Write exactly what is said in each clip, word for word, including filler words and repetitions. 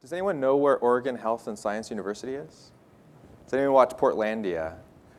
Does anyone know where Oregon Health and Science University is? Does anyone watch Portlandia?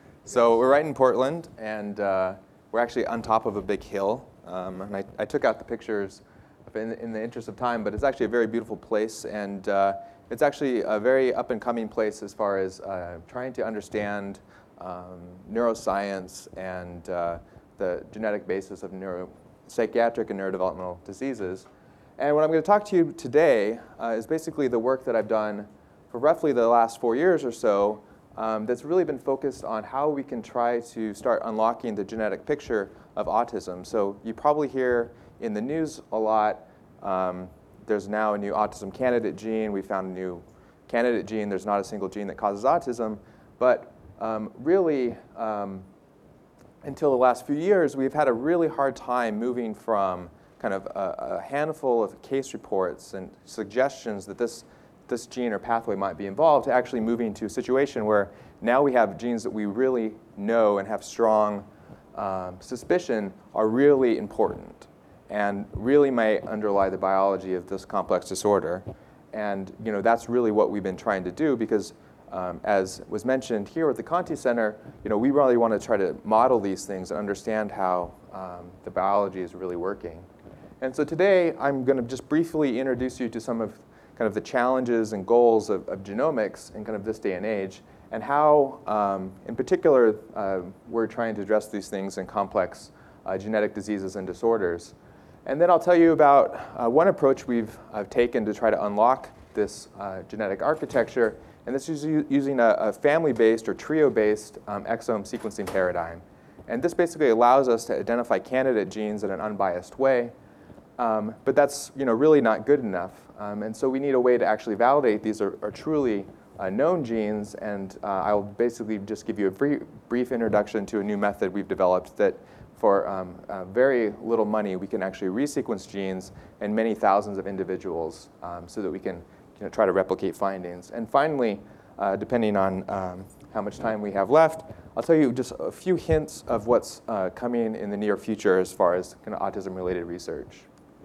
So we're right in Portland, and uh, we're actually on top of a big hill. Um, and I, I took out the pictures in, in the interest of time, but it's actually a very beautiful place, and uh, it's actually a very up-and-coming place as far as uh, trying to understand um, neuroscience and uh, the genetic basis of neuro, psychiatric and neurodevelopmental diseases. And what I'm going to talk to you today uh, is basically the work that I've done for roughly the last four years or so um, that's really been focused on how we can try to start unlocking the genetic picture of autism. So you probably hear in the news a lot, um, there's now a new autism candidate gene. We found a new candidate gene. There's not a single gene that causes autism. But um, really, um, until the last few years, we've had a really hard time moving from kind of a, a handful of case reports and suggestions that this, this gene or pathway might be involved to actually moving to a situation where now we have genes that we really know and have strong um, suspicion are really important and really may underlie the biology of this complex disorder. And you know, that's really what we've been trying to do because um, as was mentioned here at the Conte Center, you know, we really want to try to model these things and understand how um, the biology is really working. And so today, I'm going to just briefly introduce you to some of kind of the challenges and goals of, of genomics in kind of this day and age, and how, um, in particular, uh, we're trying to address these things in complex uh, genetic diseases and disorders. And then I'll tell you about uh, one approach we've uh, taken to try to unlock this uh, genetic architecture, and this is using a, a family-based or trio-based um, exome sequencing paradigm. And this basically allows us to identify candidate genes in an unbiased way. Um, but that's you know, really not good enough. Um, and so we need a way to actually validate these are, are truly uh, known genes. And uh, I'll basically just give you a brief, brief introduction to a new method we've developed that for um, uh, very little money, we can actually resequence genes in many thousands of individuals um, so that we can you know, try to replicate findings. And finally, uh, depending on um, how much time we have left, I'll tell you just a few hints of what's uh, coming in the near future as far as kind of autism-related research.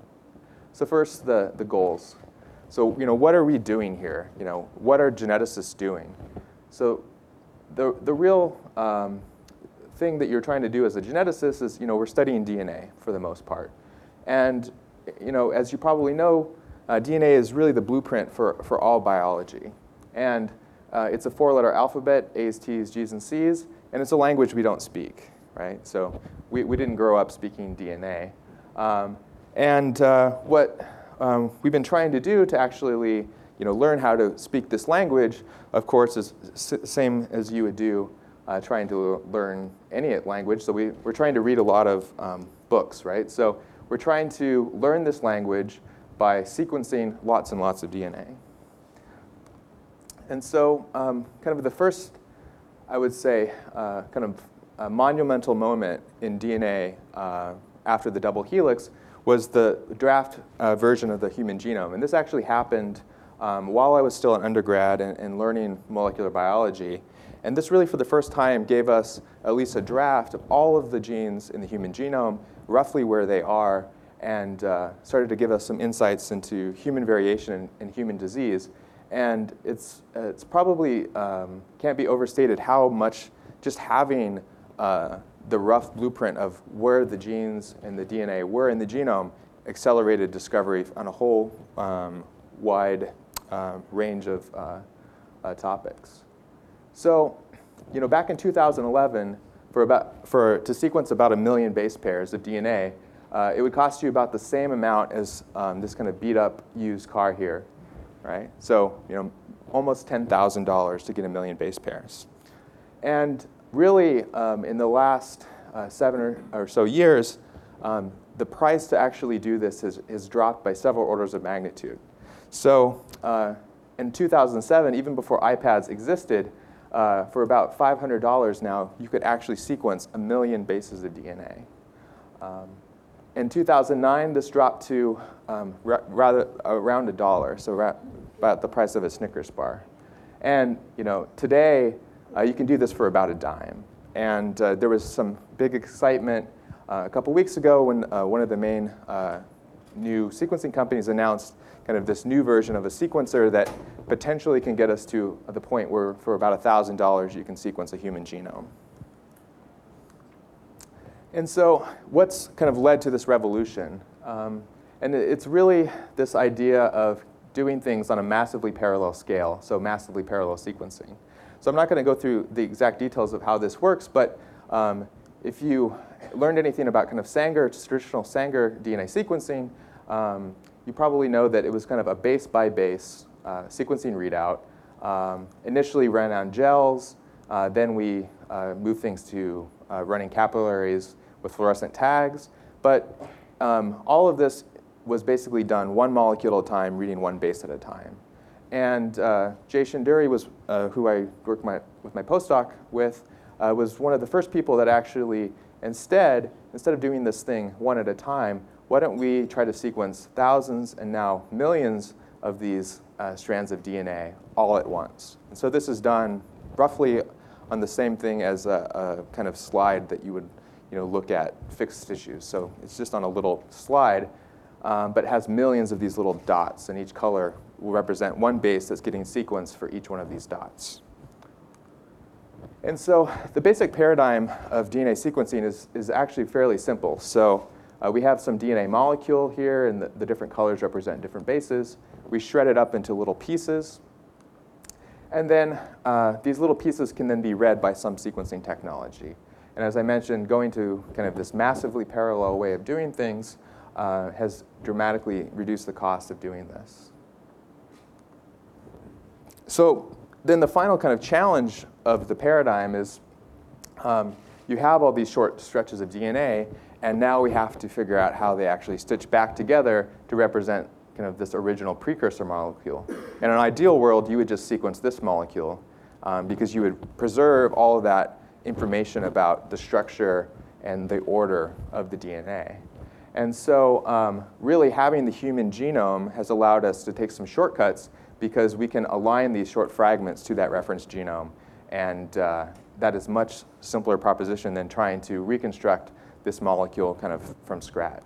So first, the, the goals. So you know, what are we doing here? You know, what are geneticists doing? So the, the real um, thing that you're trying to do as a geneticist is, you know, we're studying D N A for the most part. And you know, as you probably know, uh, D N A is really the blueprint for, for all biology. And uh, it's a four-letter alphabet, A's, T's, G's, and C's, and it's a language we don't speak, right? So we, we didn't grow up speaking D N A. Um, And uh, what um, we've been trying to do to actually you know, learn how to speak this language, of course, is s same as you would do uh, trying to learn any language. So we, we're trying to read a lot of um, books, right? So we're trying to learn this language by sequencing lots and lots of D N A. And so um, kind of the first, I would say, uh, kind of a monumental moment in D N A uh, after the double helix was the draft uh, version of the human genome. And this actually happened um, while I was still an undergrad and, and learning molecular biology. And this really, for the first time, gave us at least a draft of all of the genes in the human genome, roughly where they are, and uh, started to give us some insights into human variation and, and human disease. And it's, uh, it's probably um, can't be overstated how much just having uh, the rough blueprint of where the genes and the D N A were in the genome accelerated discovery on a whole um, wide uh, range of uh, uh, topics. So, you know, back in two thousand eleven, for about for to sequence about a million base pairs of D N A, uh, it would cost you about the same amount as um, this kind of beat up used car here, right? So, you know, almost ten thousand dollars to get a million base pairs, and really, um, in the last uh, seven or, or so years, um, the price to actually do this has, has dropped by several orders of magnitude. So uh, in two thousand seven, even before iPads existed, uh, for about five hundred dollars now, you could actually sequence a million bases of D N A. Um, in two thousand nine, this dropped to um, rather around a dollar, so about the price of a Snickers bar. And you know, today, Uh, you can do this for about a dime. And uh, there was some big excitement uh, a couple weeks ago when uh, one of the main uh, new sequencing companies announced kind of this new version of a sequencer that potentially can get us to the point where for about one thousand dollars you can sequence a human genome. And so what's kind of led to this revolution? Um, and it's really this idea of doing things on a massively parallel scale, so massively parallel sequencing. So I'm not going to go through the exact details of how this works, but um, if you learned anything about kind of Sanger, traditional Sanger D N A sequencing, um, you probably know that it was kind of a base by base uh, sequencing readout. Um, initially ran on gels, uh, then we uh, moved things to uh, running capillaries with fluorescent tags. But um, all of this was basically done one molecule at a time, reading one base at a time. And uh, Jay Shendure was, uh, who I worked my, with my postdoc with, uh, was one of the first people that actually, instead, instead of doing this thing one at a time, why don't we try to sequence thousands and now millions of these uh, strands of D N A all at once? And so this is done roughly on the same thing as a, a kind of slide that you would you know, look at fixed tissues. So it's just on a little slide, um, but it has millions of these little dots, and each color will represent one base that's getting sequenced for each one of these dots. And so the basic paradigm of D N A sequencing is, is actually fairly simple. So uh, we have some D N A molecule here, and the, the different colors represent different bases. We shred it up into little pieces. And then uh, these little pieces can then be read by some sequencing technology. And as I mentioned, going to kind of this massively parallel way of doing things uh, has dramatically reduced the cost of doing this. So then the final kind of challenge of the paradigm is um, you have all these short stretches of D N A, and now we have to figure out how they actually stitch back together to represent kind of this original precursor molecule. In an ideal world, you would just sequence this molecule um, because you would preserve all of that information about the structure and the order of the D N A. And so um, really having the human genome has allowed us to take some shortcuts because we can align these short fragments to that reference genome. And uh, that is a much simpler proposition than trying to reconstruct this molecule kind of from scratch.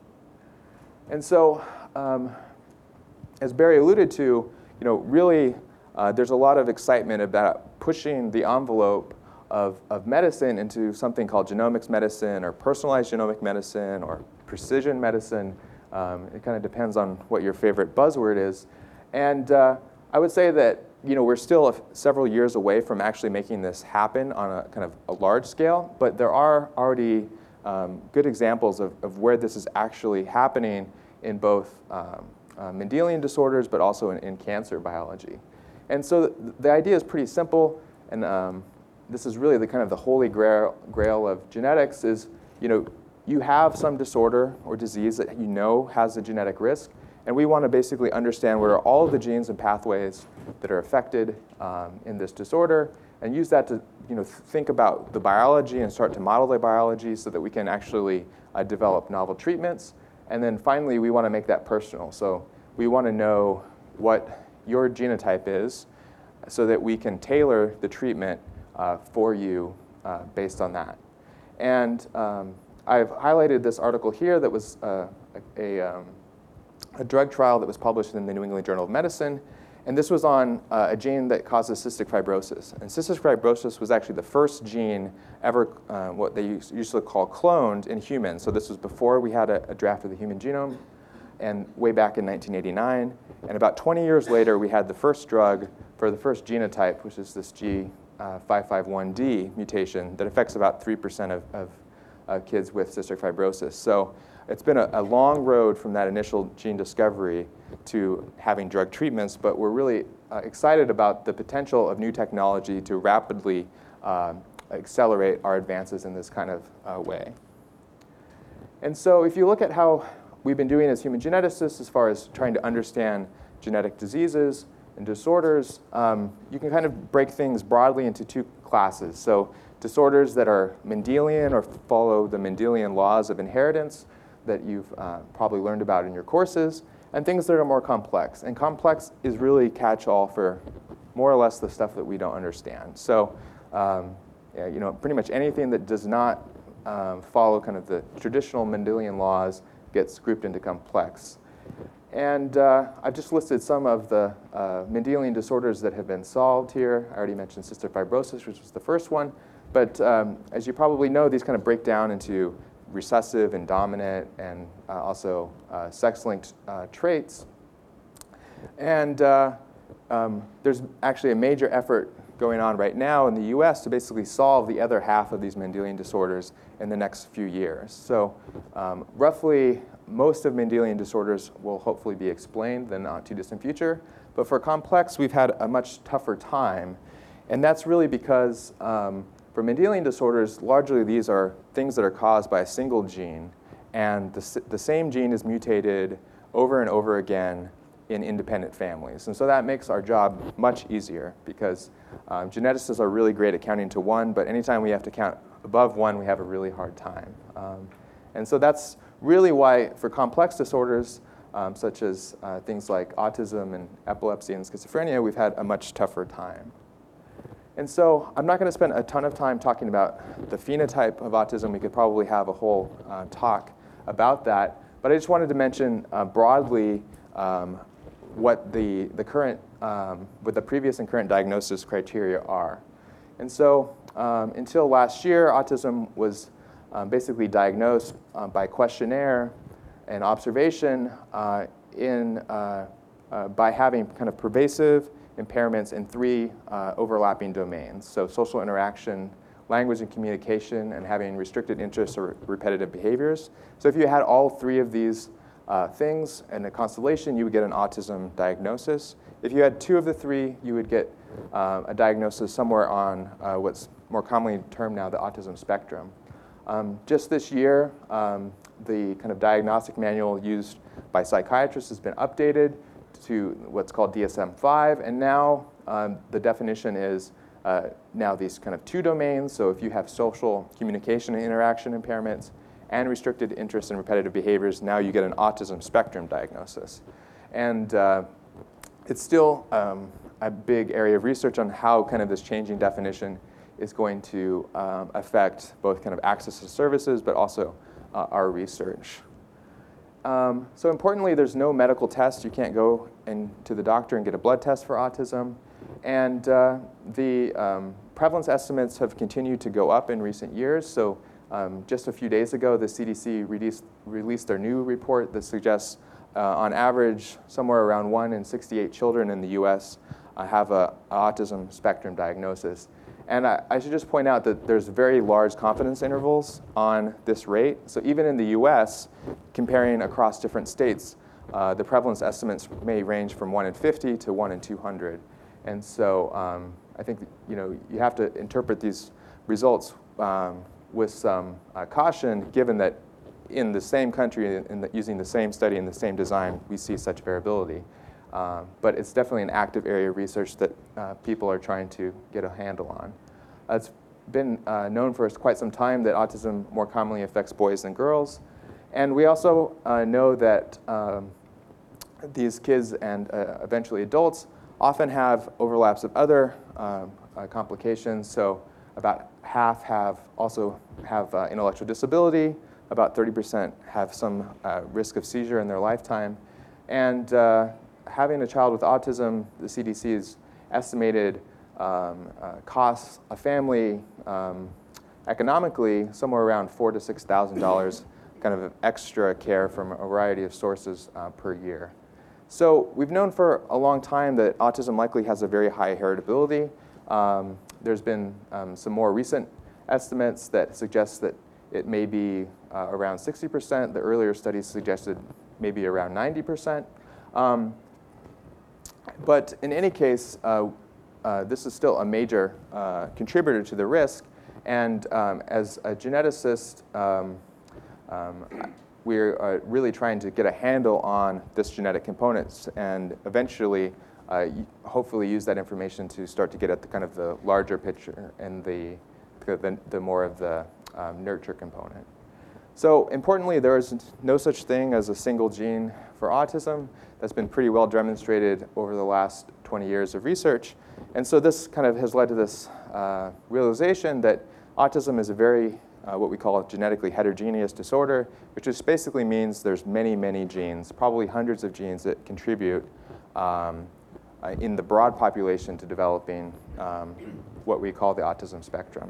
And so um, as Barry alluded to, you know, really uh, there's a lot of excitement about pushing the envelope Of, of medicine into something called genomics medicine or personalized genomic medicine or precision medicine. Um, it kind of depends on what your favorite buzzword is. And uh, I would say that you know, we're still a, several years away from actually making this happen on a kind of a large scale, but there are already um, good examples of, of where this is actually happening in both um, uh, Mendelian disorders, but also in, in cancer biology. And so the, the idea is pretty simple, and um, this is really the kind of the holy grail, grail of genetics is, you know, you have some disorder or disease that you know has a genetic risk, and we want to basically understand what are all of the genes and pathways that are affected um, in this disorder, and use that to, you know, think about the biology and start to model the biology so that we can actually uh, develop novel treatments. And then finally, we want to make that personal. So we want to know what your genotype is so that we can tailor the treatment Uh, for you uh, based on that. And um, I've highlighted this article here that was uh, a, a, um, a drug trial that was published in the New England Journal of Medicine. And this was on uh, a gene that causes cystic fibrosis. And cystic fibrosis was actually the first gene ever, uh, what they used to call cloned in humans. So this was before we had a, a draft of the human genome, and way back in nineteen eighty-nine. And about twenty years later, we had the first drug for the first genotype, which is this G five five one D mutation that affects about three percent of, of uh, kids with cystic fibrosis. So it's been a, a long road from that initial gene discovery to having drug treatments, but we're really uh, excited about the potential of new technology to rapidly uh, accelerate our advances in this kind of uh, way. And so if you look at how we've been doing as human geneticists as far as trying to understand genetic diseases and disorders, um, you can kind of break things broadly into two classes. So disorders that are Mendelian or follow the Mendelian laws of inheritance that you've uh, probably learned about in your courses, and things that are more complex. And complex is really catch-all for more or less the stuff that we don't understand. So um, yeah, you know, pretty much anything that does not um, follow kind of the traditional Mendelian laws gets grouped into complex. And uh, I've just listed some of the uh, Mendelian disorders that have been solved here. I already mentioned cystic fibrosis, which was the first one. But um, as you probably know, these kind of break down into recessive and dominant and uh, also uh, sex-linked uh, traits. And uh, um, there's actually a major effort going on right now in the U S to basically solve the other half of these Mendelian disorders in the next few years. So um, roughly, most of Mendelian disorders will hopefully be explained in the not too distant future. But for complex, we've had a much tougher time. And that's really because um, for Mendelian disorders, largely these are things that are caused by a single gene. And the, the same gene is mutated over and over again in independent families. And so that makes our job much easier because um, geneticists are really great at counting to one, but anytime we have to count above one, we have a really hard time. Um, and so that's really why for complex disorders, um, such as uh, things like autism and epilepsy and schizophrenia, we've had a much tougher time. And so I'm not going to spend a ton of time talking about the phenotype of autism. We could probably have a whole uh, talk about that. But I just wanted to mention uh, broadly um, what the, the current, um, what the previous and current diagnosis criteria are. And so um, until last year, autism was um, basically diagnosed uh, by questionnaire and observation uh, in, uh, uh, by having kind of pervasive impairments in three uh, overlapping domains. So social interaction, language and communication, and having restricted interests or repetitive behaviors. So if you had all three of these uh, things in a constellation, you would get an autism diagnosis. If you had two of the three, you would get uh, a diagnosis somewhere on uh, what's more commonly termed now the autism spectrum. Um, just this year, um, the kind of diagnostic manual used by psychiatrists has been updated to what's called D S M five, and now um, the definition is uh, now these kind of two domains. So if you have social communication and interaction impairments and restricted interest and repetitive behaviors, now you get an autism spectrum diagnosis. And uh, it's still um, a big area of research on how kind of this changing definition is going to um, affect both kind of access to services, but also uh, our research. Um, so importantly, there's no medical test. You can't go in to the doctor and get a blood test for autism. And uh, the um, prevalence estimates have continued to go up in recent years. So um, just a few days ago, the C D C released, released their new report that suggests uh, on average somewhere around one in sixty-eight children in the U S uh, have an autism spectrum diagnosis. And I, I should just point out that there's very large confidence intervals on this rate. So even in the U S, comparing across different states, uh, the prevalence estimates may range from one in fifty to one in two hundred. And so um, I think you know you have to interpret these results um, with some uh, caution, given that in the same country, in the, using the same study and the same design, we see such variability. Uh, but it's definitely an active area of research that uh, people are trying to get a handle on. Uh, it's been uh, known for quite some time that autism more commonly affects boys than girls. And we also uh, know that um, these kids and uh, eventually adults often have overlaps of other uh, uh, complications. So about half have also have uh, intellectual disability, about thirty percent have some uh, risk of seizure in their lifetime. And uh, having a child with autism, the C D C has estimated um, uh, costs a family um, economically somewhere around four to six thousand dollars, kind of extra care from a variety of sources uh, per year. So we've known for a long time that autism likely has a very high heritability. Um, there's been um, some more recent estimates that suggest that it may be uh, around sixty percent. The earlier studies suggested maybe around ninety percent. Um, But in any case, uh, uh, this is still a major uh, contributor to the risk. And um, as a geneticist, um, um, we're uh, really trying to get a handle on this genetic components and eventually, uh, hopefully, use that information to start to get at the kind of the larger picture and the, the, the more of the um, nurture component. So importantly, there is no such thing as a single gene for autism. That's been pretty well demonstrated over the last twenty years of research. And so this kind of has led to this uh, realization that autism is a very uh, what we call a genetically heterogeneous disorder, which just basically means there's many, many genes, probably hundreds of genes that contribute um, uh, in the broad population to developing um, what we call the autism spectrum.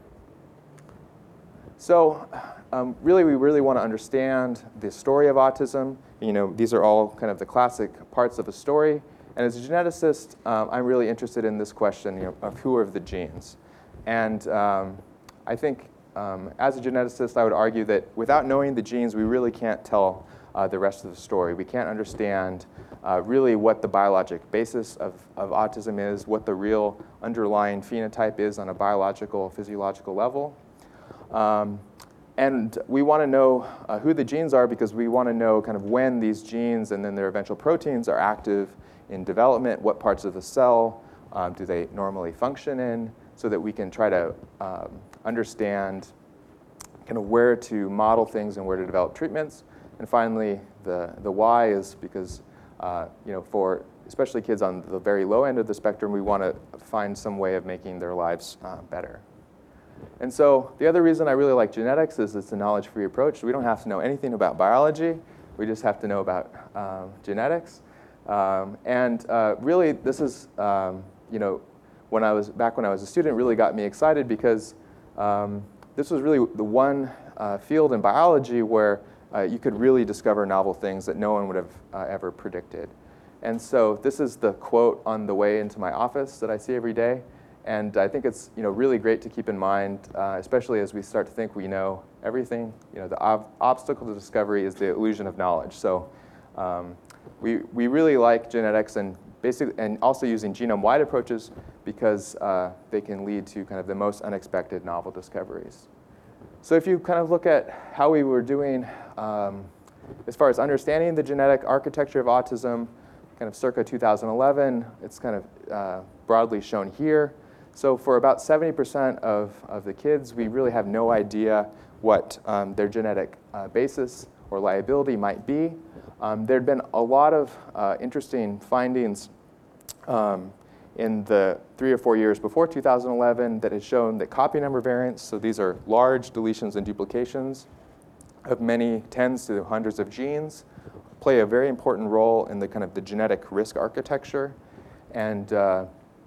So um, really, we really want to understand the story of autism. You know, these are all kind of the classic parts of a story. And as a geneticist, um, I'm really interested in this question, you know, of who are the genes. And um, I think um, as a geneticist, I would argue that without knowing the genes, we really can't tell uh, the rest of the story. We can't understand uh, really what the biologic basis of, of autism is, what the real underlying phenotype is on a biological, physiological level. Um, and we want to know uh, who the genes are because we want to know kind of when these genes and then their eventual proteins are active in development, what parts of the cell um, do they normally function in, so that we can try to um, understand kind of where to model things and where to develop treatments. And finally, the, the why is because, uh, you know, for especially kids on the very low end of the spectrum, we want to find some way of making their lives uh, better. And so the other reason I really like genetics is it's a knowledge-free approach. We don't have to know anything about biology. We just have to know about um, genetics. Um, and uh, really, this is, um, you know, when I was back when I was a student, really got me excited because um, this was really the one uh, field in biology where uh, you could really discover novel things that no one would have uh, ever predicted. And so this is the quote on the way into my office that I see every day. And I think it's, you know, really great to keep in mind, uh, especially as we start to think we know everything. You know, the ob obstacle to discovery is the illusion of knowledge. So um, we, we really like genetics and basically, and also using genome-wide approaches because uh, they can lead to kind of the most unexpected novel discoveries. So if you kind of look at how we were doing um, as far as understanding the genetic architecture of autism, kind of circa two thousand eleven, it's kind of uh, broadly shown here. So for about seventy percent of, of the kids, we really have no idea what um, their genetic uh, basis or liability might be. Um, there had been a lot of uh, interesting findings um, in the three or four years before two thousand eleven that had shown that copy number variants, so these are large deletions and duplications of many tens to hundreds of genes, play a very important role in the kind of the genetic risk architecture. And uh,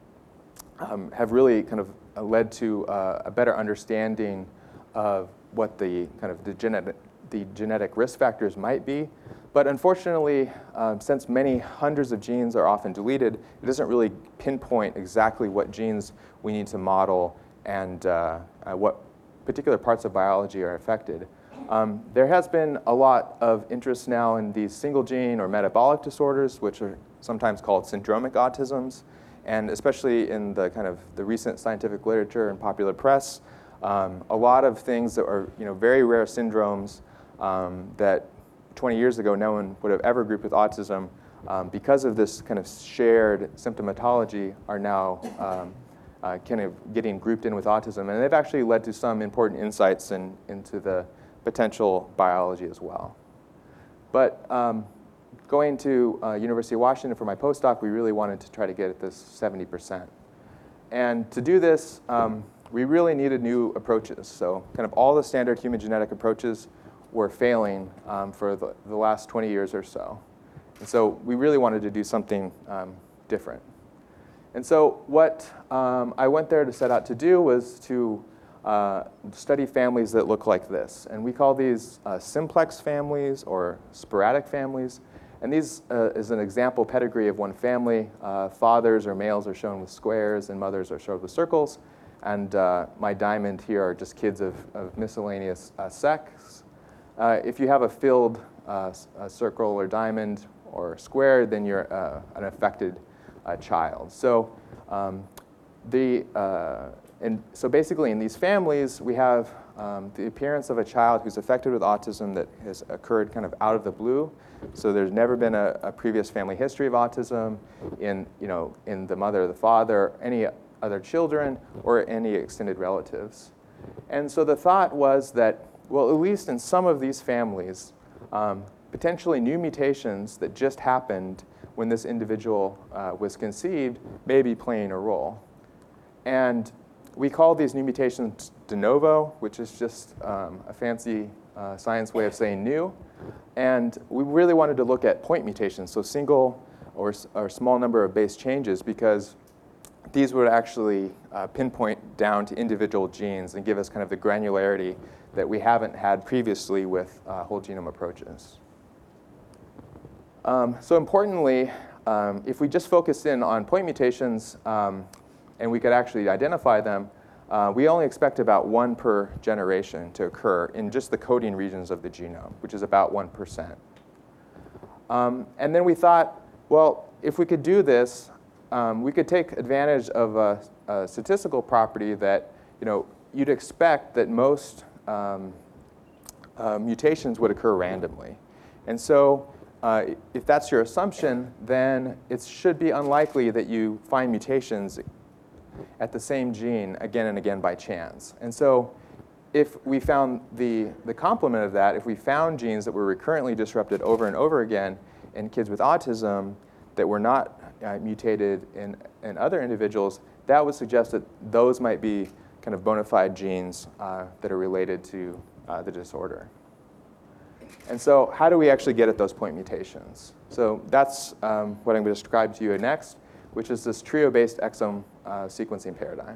Um, have really kind of led to uh, a better understanding of what the kind of the genetic, the genetic risk factors might be. But unfortunately, um, since many hundreds of genes are often deleted, it doesn't really pinpoint exactly what genes we need to model and uh, uh, what particular parts of biology are affected. Um, there has been a lot of interest now in these single gene or metabolic disorders, which are sometimes called syndromic autisms. And especially in the kind of the recent scientific literature and popular press, um, a lot of things that are, you know, very rare syndromes um, that twenty years ago no one would have ever grouped with autism, um, because of this kind of shared symptomatology, are now um, uh, kind of getting grouped in with autism. And they've actually led to some important insights in, into the potential biology as well. But um, going to uh, University of Washington for my postdoc, we really wanted to try to get at this seventy percent. And to do this, um, we really needed new approaches. So kind of all the standard human genetic approaches were failing um, for the, the last twenty years or so. And so we really wanted to do something um, different. And so what um, I went there to set out to do was to uh, study families that look like this. And we call these uh, simplex families or sporadic families. And these uh, is an example pedigree of one family. Uh, fathers or males are shown with squares and mothers are shown with circles. And uh, my diamond here are just kids of, of miscellaneous uh, sex. Uh, if you have a filled uh, a circle or diamond or square, then you're uh, an affected uh, child. So um, the uh, and so basically in these families, we have um, the appearance of a child who's affected with autism that has occurred kind of out of the blue. So there's never been a, a previous family history of autism in, you know, in the mother or the father, any other children, or any extended relatives. And so the thought was that, well, at least in some of these families, um, potentially new mutations that just happened when this individual uh, was conceived may be playing a role. And we call these new mutations de novo, which is just um, a fancy uh, science way of saying new. And we really wanted to look at point mutations, so single or, or small number of base changes, because these would actually uh, pinpoint down to individual genes and give us kind of the granularity that we haven't had previously with uh, whole genome approaches. Um, so importantly, um, if we just focus in on point mutations um, and we could actually identify them, uh, we only expect about one per generation to occur in just the coding regions of the genome, which is about one percent. Um, and then we thought, well, if we could do this, um, we could take advantage of a, a statistical property that, you know, you'd expect that most um, uh, mutations would occur randomly. And so uh, if that's your assumption, then it should be unlikely that you find mutations at the same gene again and again by chance. And so if we found the, the complement of that, if we found genes that were recurrently disrupted over and over again in kids with autism that were not uh, mutated in, in other individuals, that would suggest that those might be kind of bona fide genes uh, that are related to uh, the disorder. And so how do we actually get at those point mutations? So that's um, what I'm going to describe to you next, which is this trio-based exome uh, sequencing paradigm.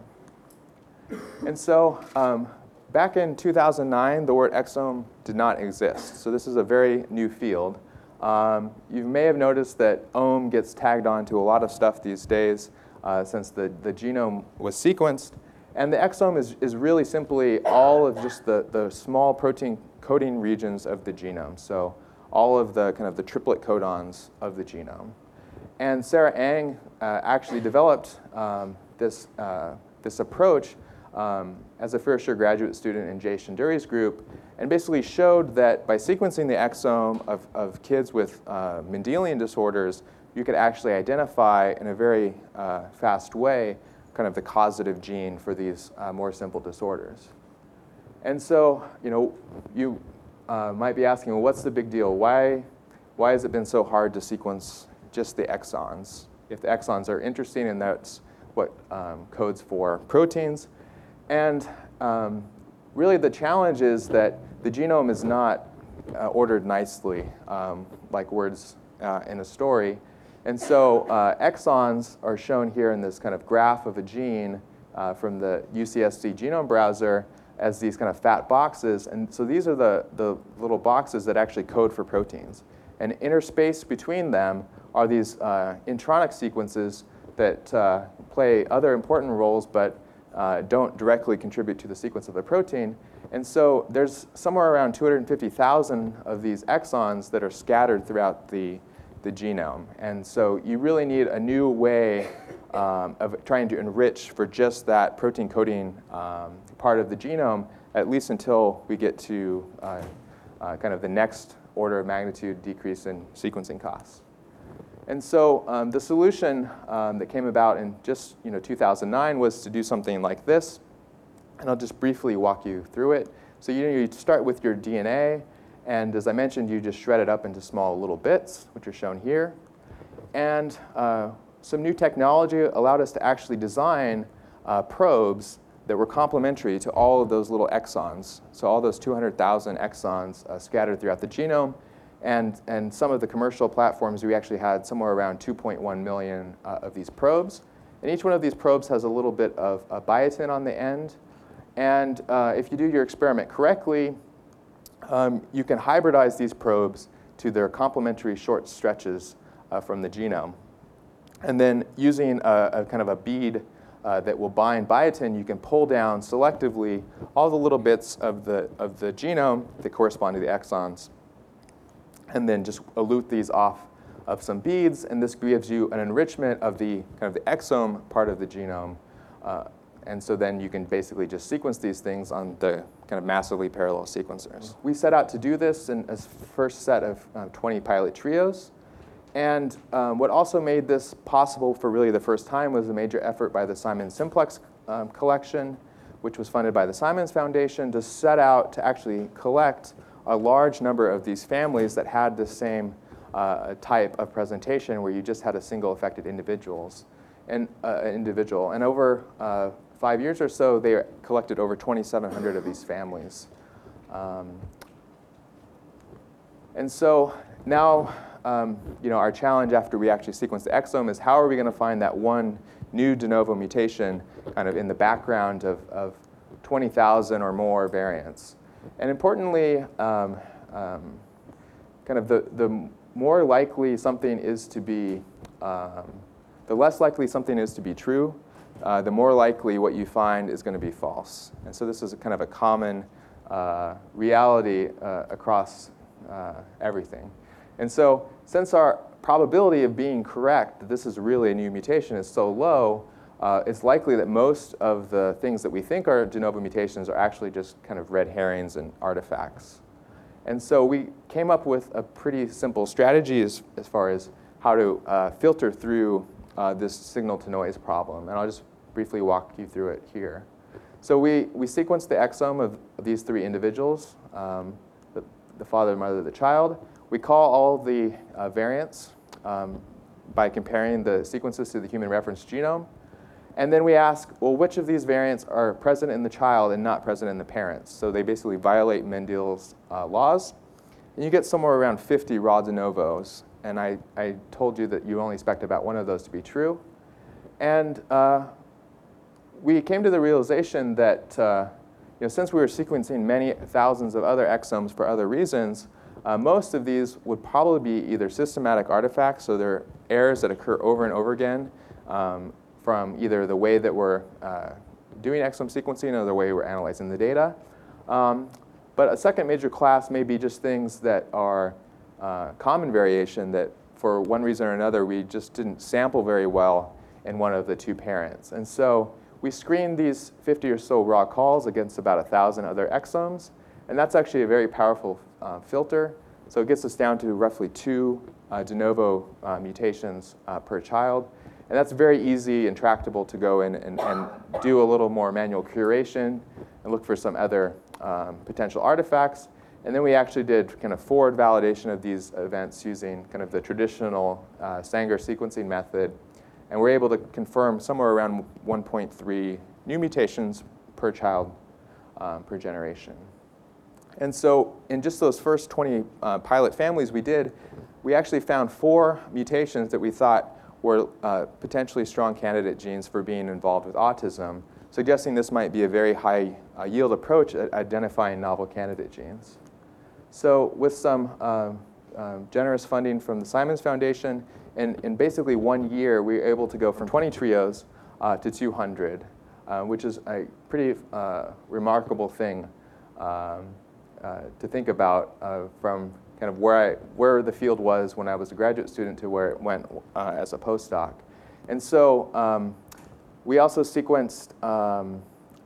And so um, back in two thousand nine, the word exome did not exist. So this is a very new field. Um, you may have noticed that ome gets tagged onto a lot of stuff these days uh, since the, the genome was sequenced. And the exome is, is really simply all of just the, the small protein coding regions of the genome. So all of the kind of the triplet codons of the genome. And Sarah Ang uh, actually developed um, this, uh, this approach um, as a first year graduate student in Jay Shenduri's group, and basically showed that by sequencing the exome of, of kids with uh, Mendelian disorders, you could actually identify in a very uh, fast way kind of the causative gene for these uh, more simple disorders. And so, you know, you uh, might be asking, well, what's the big deal? Why, why has it been so hard to sequence just the exons? If the exons are interesting, and that's what um, codes for proteins. And um, really the challenge is that the genome is not uh, ordered nicely, um, like words uh, in a story. And so uh, exons are shown here in this kind of graph of a gene uh, from the U C S C genome browser as these kind of fat boxes. And so these are the, the little boxes that actually code for proteins. And interspaced between them are these uh, intronic sequences that uh, play other important roles but uh, don't directly contribute to the sequence of the protein. And so there's somewhere around two hundred fifty thousand of these exons that are scattered throughout the, the genome. And so you really need a new way um, of trying to enrich for just that protein coding um, part of the genome, at least until we get to uh, uh, kind of the next order of magnitude decrease in sequencing costs. And so um, the solution um, that came about in just you know, two thousand nine was to do something like this. And I'll just briefly walk you through it. So you, you start with your D N A. And as I mentioned, you just shred it up into small little bits, which are shown here. And uh, some new technology allowed us to actually design uh, probes that were complementary to all of those little exons. So all those two hundred thousand exons uh, scattered throughout the genome. And, and some of the commercial platforms, we actually had somewhere around two point one million uh, of these probes. And each one of these probes has a little bit of a biotin on the end. And uh, if you do your experiment correctly, um, you can hybridize these probes to their complementary short stretches uh, from the genome. And then using a, a kind of a bead uh, that will bind biotin, you can pull down selectively all the little bits of the, of the genome that correspond to the exons, and then just elute these off of some beads, and this gives you an enrichment of the kind of the exome part of the genome. Uh, and so then you can basically just sequence these things on the kind of massively parallel sequencers. We set out to do this in a first set of uh, twenty pilot trios. And um, what also made this possible for really the first time was a major effort by the Simon Simplex um, collection, which was funded by the Simons Foundation, to set out to actually collect a large number of these families that had the same uh, type of presentation where you just had a single affected individuals and uh, individual. And over uh, five years or so, they collected over twenty-seven hundred of these families. Um, and so now, um, you know, our challenge after we actually sequence the exome is how are we going to find that one new de novo mutation kind of in the background of, of twenty thousand or more variants. And importantly, um, um, kind of the, the more likely something is to be, um, the less likely something is to be true, uh, the more likely what you find is going to be false. And so this is a kind of a common uh, reality uh, across uh, everything. And so since our probability of being correct that this is really a new mutation is so low, uh, it's likely that most of the things that we think are de novo mutations are actually just kind of red herrings and artifacts. And so we came up with a pretty simple strategy as, as far as how to uh, filter through uh, this signal-to-noise problem. And I'll just briefly walk you through it here. So we, we sequenced the exome of, of these three individuals, um, the, the father, the mother, the child. We call all the uh, variants um, by comparing the sequences to the human reference genome. And then we ask, well, which of these variants are present in the child and not present in the parents? So they basically violate Mendel's uh, laws. And you get somewhere around fifty raw de novos. And I, I told you that you only expect about one of those to be true. And uh, we came to the realization that uh, you know, since we were sequencing many thousands of other exomes for other reasons, uh, most of these would probably be either systematic artifacts, so they're errors that occur over and over again, um, from either the way that we're uh, doing exome sequencing or the way we're analyzing the data. Um, but a second major class may be just things that are uh, common variation that for one reason or another we just didn't sample very well in one of the two parents. And so we screened these fifty or so raw calls against about one thousand other exomes. And that's actually a very powerful uh, filter. So it gets us down to roughly two uh, de novo uh, mutations uh, per child. And that's very easy and tractable to go in and, and do a little more manual curation and look for some other um, potential artifacts. And then we actually did kind of forward validation of these events using kind of the traditional uh, Sanger sequencing method. And we're able to confirm somewhere around one point three new mutations per child um, per generation. And so in just those first twenty uh, pilot families we did, we actually found four mutations that we thought were uh, potentially strong candidate genes for being involved with autism, suggesting this might be a very high uh, yield approach at identifying novel candidate genes. So with some uh, uh, generous funding from the Simons Foundation, in, in basically one year, we were able to go from twenty trios uh, to two hundred, uh, which is a pretty uh, remarkable thing um, uh, to think about uh, from kind of where, I, where the field was when I was a graduate student to where it went uh, as a postdoc. And so um, we also sequenced, um,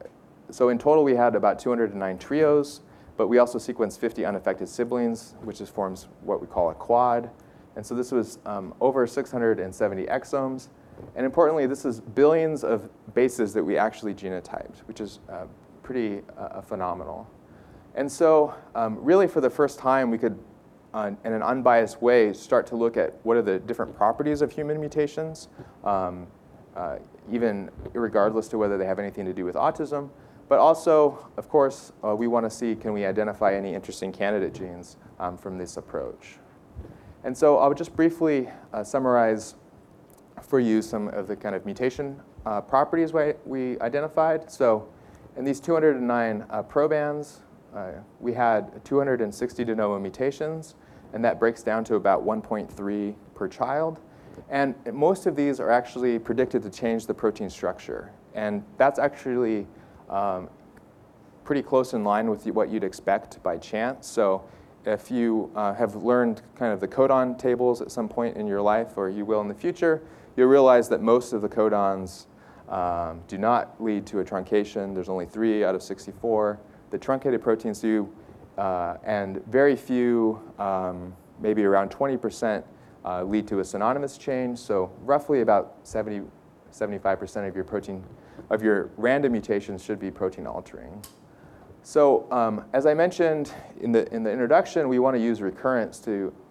so in total we had about two hundred nine trios, but we also sequenced fifty unaffected siblings, which is forms what we call a quad. And so this was um, over six hundred seventy exomes. And importantly, this is billions of bases that we actually genotyped, which is uh, pretty uh, phenomenal. And so um, really for the first time, we could Uh, in an unbiased way, start to look at what are the different properties of human mutations, um, uh, even regardless to whether they have anything to do with autism. But also, of course, uh, we want to see, can we identify any interesting candidate genes um, from this approach? And so I'll just briefly uh, summarize for you some of the kind of mutation uh, properties we, we identified. So in these two hundred nine uh, probands, Uh, we had two hundred sixty de novo mutations, and that breaks down to about one point three per child. And most of these are actually predicted to change the protein structure. And that's actually um, pretty close in line with what you'd expect by chance. So if you uh, have learned kind of the codon tables at some point in your life, or you will in the future, you'll realize that most of the codons um, do not lead to a truncation. There's only three out of sixty-four. The truncated proteins do, uh, and very few, um, maybe around twenty percent, uh, lead to a synonymous change. So roughly about seventy, seventy-five percent of your protein, of your random mutations should be protein altering. So um, as I mentioned in the, in the introduction, we want to use recurrence to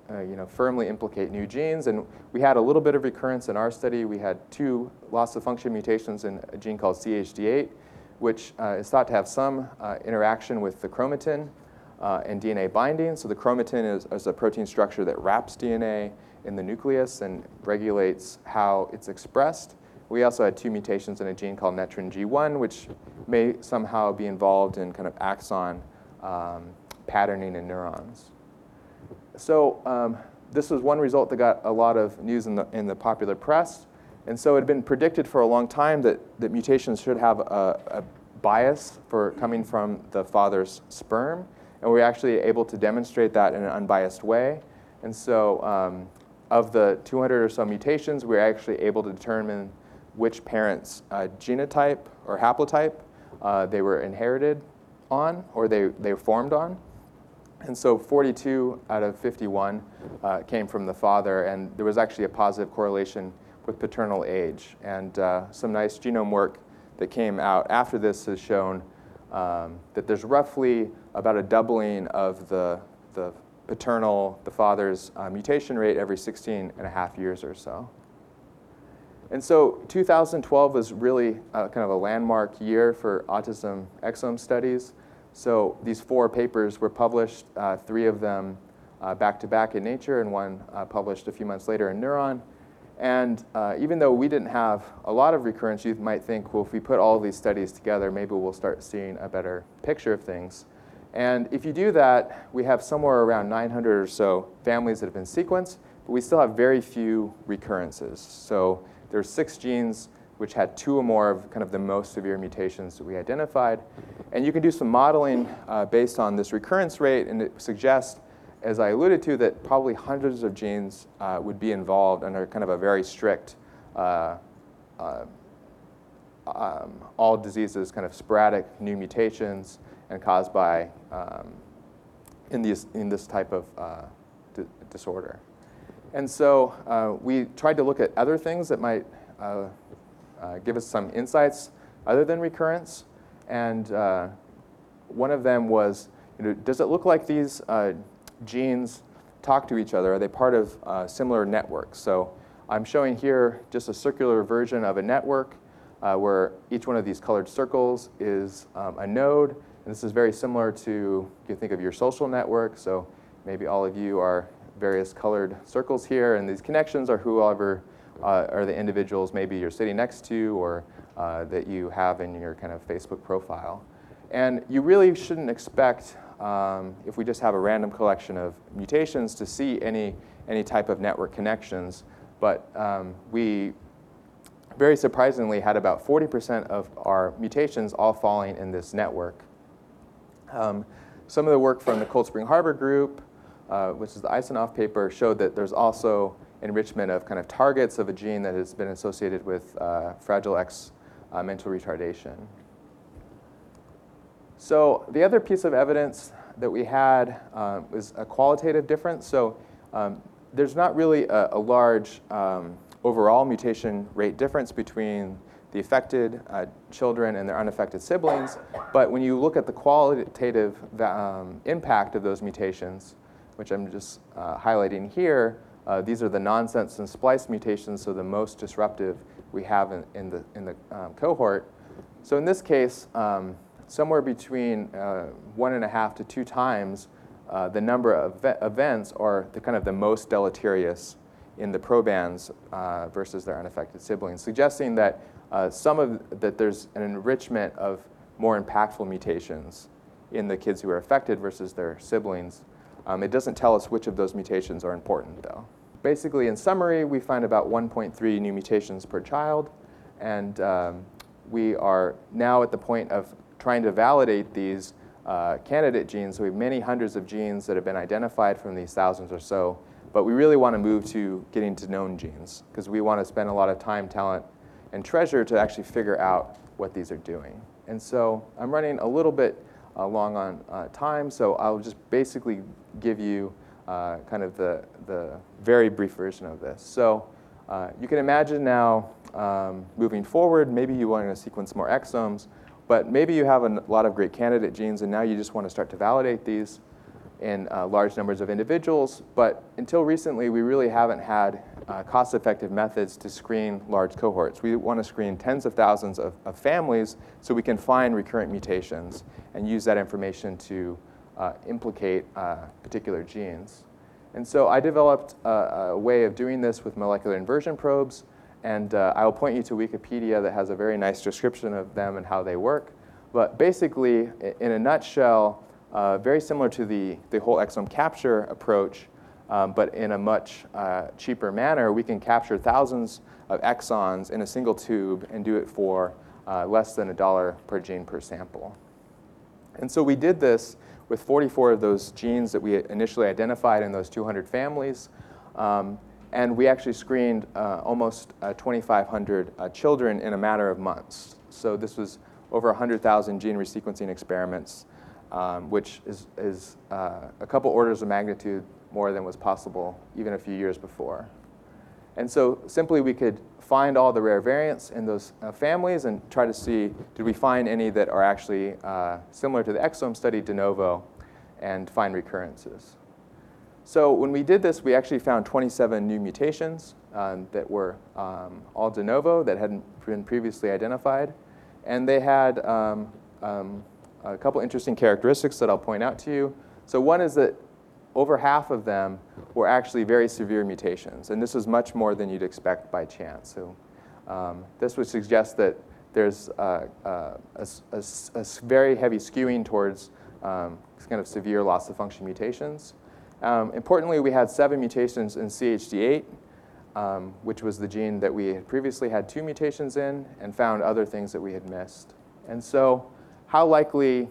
uh, you know, firmly implicate new genes. And we had a little bit of recurrence in our study. We had two loss of function mutations in a gene called C H D eight, which uh, is thought to have some uh, interaction with the chromatin uh, and D N A binding. So the chromatin is, is a protein structure that wraps D N A in the nucleus and regulates how it's expressed. We also had two mutations in a gene called netrin G one, which may somehow be involved in kind of axon um, patterning in neurons. So um, this was one result that got a lot of news in the, in the popular press. And so it had been predicted for a long time that, that mutations should have a, a bias for coming from the father's sperm. And we were actually able to demonstrate that in an unbiased way. And so um, of the two hundred or so mutations, we were actually able to determine which parent's uh, genotype or haplotype uh, they were inherited on or they, they were formed on. And so forty-two out of fifty-one uh, came from the father, and there was actually a positive correlation with paternal age. And uh, some nice genome work that came out after this has shown um, that there's roughly about a doubling of the, the paternal, the father's uh, mutation rate every sixteen and a half years or so. And so two thousand twelve was really uh, kind of a landmark year for autism exome studies. So these four papers were published, uh, three of them uh, back-to-back in Nature, and one uh, published a few months later in Neuron. And uh, even though we didn't have a lot of recurrence, you might think, well, if we put all these studies together, maybe we'll start seeing a better picture of things. And if you do that, we have somewhere around nine hundred or so families that have been sequenced, but we still have very few recurrences. So there's six genes which had two or more of kind of the most severe mutations that we identified. And you can do some modeling uh, based on this recurrence rate, and it suggests, as I alluded to, that probably hundreds of genes uh, would be involved under kind of a very strict, uh, uh, um, all diseases, kind of sporadic new mutations, and caused by, um, in, these, in this type of uh, d disorder. And so uh, we tried to look at other things that might uh, uh, give us some insights other than recurrence. And uh, one of them was, you know, does it look like these uh, genes talk to each other? Are they part of uh, similar networks? So I'm showing here just a circular version of a network uh, where each one of these colored circles is um, a node. And this is very similar to, you think of your social network. So maybe all of you are various colored circles here, and these connections are whoever uh, are the individuals maybe you're sitting next to or uh, that you have in your kind of Facebook profile. And you really shouldn't expect, um, if we just have a random collection of mutations, to see any, any type of network connections. But um, we, very surprisingly, had about forty percent of our mutations all falling in this network. Um, some of the work from the Cold Spring Harbor group, uh, which is the Eisenhoff paper, showed that there's also enrichment of kind of targets of a gene that has been associated with uh, Fragile X uh, mental retardation. So the other piece of evidence that we had uh, was a qualitative difference. So um, there's not really a, a large um, overall mutation rate difference between the affected uh, children and their unaffected siblings. But when you look at the qualitative um, impact of those mutations, which I'm just uh, highlighting here, uh, these are the nonsense and splice mutations, so the most disruptive we have in, in the, in the um, cohort. So in this case, um, somewhere between uh, one and a half to two times uh, the number of events are the kind of the most deleterious in the probands uh, versus their unaffected siblings, suggesting that uh, some of that there's an enrichment of more impactful mutations in the kids who are affected versus their siblings. Um, it doesn't tell us which of those mutations are important, though. Basically, in summary, we find about one point three new mutations per child, and um, we are now at the point of trying to validate these uh, candidate genes. So we have many hundreds of genes that have been identified from these thousands or so, but we really want to move to getting to known genes, because we want to spend a lot of time, talent, and treasure to actually figure out what these are doing. And so I'm running a little bit uh, long on uh, time, so I'll just basically give you uh, kind of the, the very brief version of this. So uh, you can imagine now um, moving forward, maybe you want to sequence more exomes, but maybe you have a lot of great candidate genes, and now you just want to start to validate these. in uh, large numbers of individuals, but until recently, we really haven't had uh, cost-effective methods to screen large cohorts. We want to screen tens of thousands of, of families so we can find recurrent mutations and use that information to uh, implicate uh, particular genes. And so I developed a, a way of doing this with molecular inversion probes, and uh, I'll point you to Wikipedia that has a very nice description of them and how they work. But basically, in a nutshell, uh, very similar to the, the whole exome capture approach, um, but in a much uh, cheaper manner, we can capture thousands of exons in a single tube and do it for uh, less than a dollar per gene per sample. And so we did this with forty-four of those genes that we initially identified in those two hundred families. Um, and we actually screened uh, almost uh, twenty-five hundred uh, children in a matter of months. So this was over one hundred thousand gene resequencing experiments, um, which is, is uh, a couple orders of magnitude more than was possible even a few years before. And so simply we could find all the rare variants in those uh, families and try to see, did we find any that are actually uh, similar to the exome study de novo, and find recurrences. So when we did this, we actually found twenty-seven new mutations um, that were um, all de novo that hadn't been previously identified. And they had um, um, a couple interesting characteristics that I'll point out to you. So one is that over half of them were actually very severe mutations. And this is much more than you'd expect by chance. So um, this would suggest that there's uh, uh, a, a, a very heavy skewing towards um, kind of severe loss of function mutations. Um, importantly, we had seven mutations in C H D eight, um, which was the gene that we had previously had two mutations in, and found other things that we had missed. And so how likely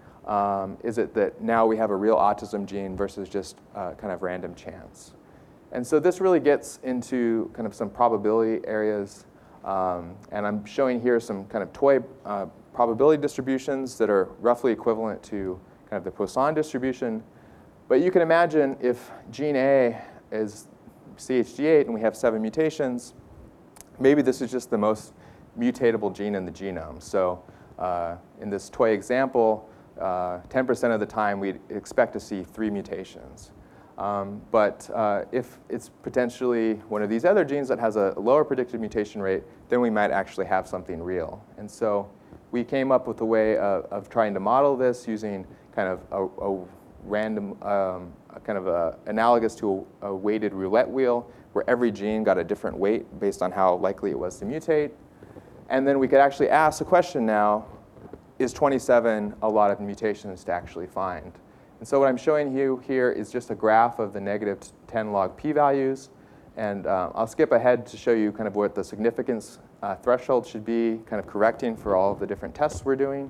Um, is it that now we have a real autism gene versus just uh, kind of random chance? And so this really gets into kind of some probability areas. Um, and I'm showing here some kind of toy uh, probability distributions that are roughly equivalent to kind of the Poisson distribution. But you can imagine if gene A is C H D eight and we have seven mutations, maybe this is just the most mutatable gene in the genome. So uh, in this toy example, ten percent uh, of the time, we'd expect to see three mutations. Um, but uh, if it's potentially one of these other genes that has a lower predicted mutation rate, then we might actually have something real. And so we came up with a way of, of trying to model this using kind of a, a random, um, a kind of a, analogous to a, a weighted roulette wheel, where every gene got a different weight based on how likely it was to mutate. And then we could actually ask the question now, is twenty-seven a lot of mutations to actually find? And so what I'm showing you here is just a graph of the negative ten log p-values. And uh, I'll skip ahead to show you kind of what the significance uh, threshold should be, kind of correcting for all of the different tests we're doing.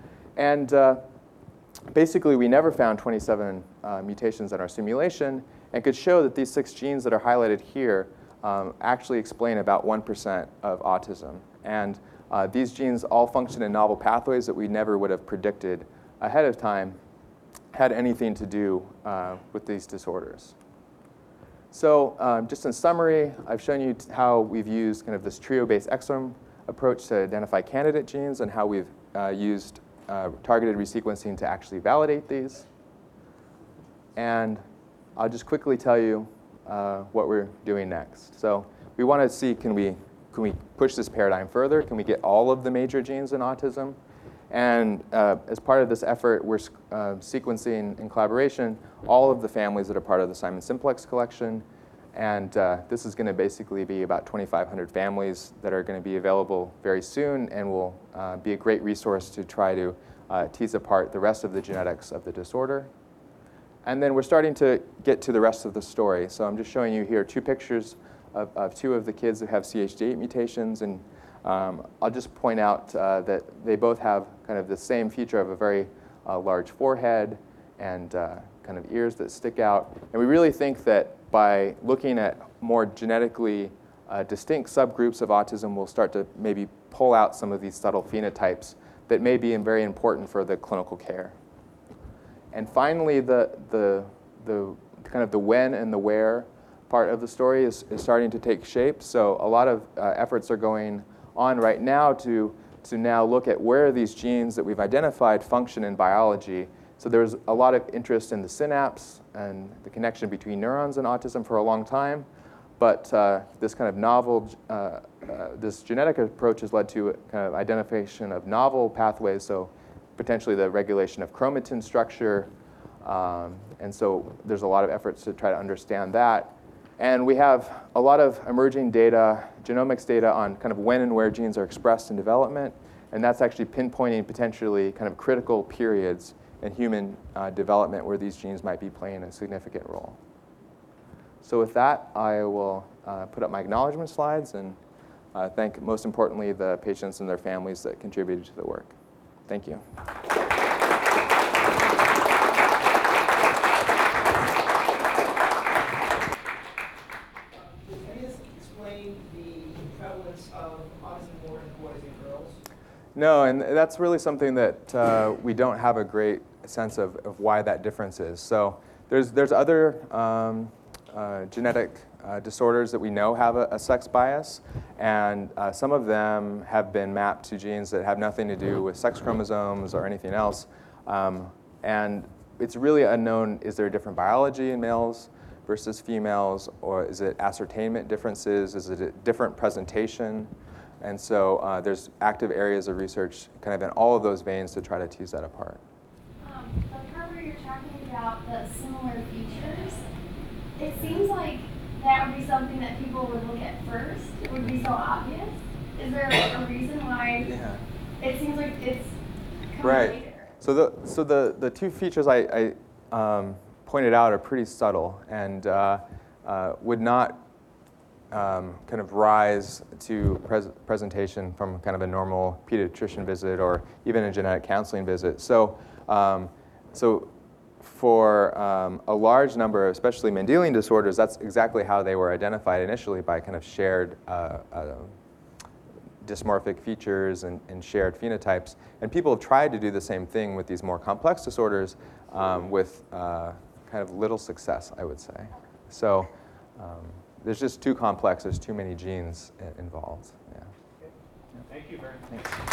And uh, basically, we never found twenty-seven uh, mutations in our simulation, and could show that these six genes that are highlighted here um, actually explain about one percent of autism. And Uh, these genes all function in novel pathways that we never would have predicted ahead of time had anything to do uh, with these disorders. So um, just in summary, I've shown you how we've used kind of this trio-based exome approach to identify candidate genes and how we've uh, used uh, targeted resequencing to actually validate these. And I'll just quickly tell you uh, what we're doing next. So we want to see, can we Can we push this paradigm further? Can we get all of the major genes in autism? And uh, as part of this effort, we're uh, sequencing in collaboration all of the families that are part of the Simon Simplex collection. And uh, this is going to basically be about twenty-five hundred families that are going to be available very soon and will uh, be a great resource to try to uh, tease apart the rest of the genetics of the disorder. And then we're starting to get to the rest of the story. So I'm just showing you here two pictures Of, of two of the kids who have C H D eight mutations. And um, I'll just point out uh, that they both have kind of the same feature of a very uh, large forehead and uh, kind of ears that stick out. And we really think that by looking at more genetically uh, distinct subgroups of autism, we'll start to maybe pull out some of these subtle phenotypes that may be very important for the clinical care. And finally, the, the, the kind of the when and the where part of the story is, is starting to take shape. So a lot of uh, efforts are going on right now to, to now look at where these genes that we've identified function in biology So there's a lot of interest in the synapse and the connection between neurons and autism for a long time. But uh, this kind of novel, uh, uh, this genetic approach has led to kind of identification of novel pathways, so potentially the regulation of chromatin structure. Um, and so there's a lot of efforts to try to understand that. And we have a lot of emerging data, genomics data on kind of when and where genes are expressed in development. And that's actually pinpointing potentially kind of critical periods in human uh, development where these genes might be playing a significant role. So with that, I will uh, put up my acknowledgement slides and uh, thank, most importantly, the patients and their families that contributed to the work. Thank you. No, and that's really something that uh, we don't have a great sense of, of why that difference is. So there's, there's other um, uh, genetic uh, disorders that we know have a, a sex bias, and uh, some of them have been mapped to genes that have nothing to do with sex chromosomes or anything else. Um, and it's really unknown, is there a different biology in males versus females, or is it ascertainment differences, is it a different presentation? And so uh, there's active areas of research kind of in all of those veins to try to tease that apart. Um, the part where you're talking about the similar features, it seems like that would be something that people would look at first. It would be so obvious. Is there a reason why Yeah. it seems like it's coming Right. later? So the, so the, the two features I, I um, pointed out are pretty subtle and uh, uh, would not Um, kind of rise to pres presentation from kind of a normal pediatrician visit or even a genetic counseling visit. So, um, so for um, a large number, especially Mendelian disorders, that's exactly how they were identified initially, by kind of shared uh, uh, dysmorphic features and, and shared phenotypes. And people have tried to do the same thing with these more complex disorders um, with uh, kind of little success, I would say. So. Um, There's just too complex, there's too many genes involved. Yeah. Thank you very much. Thanks.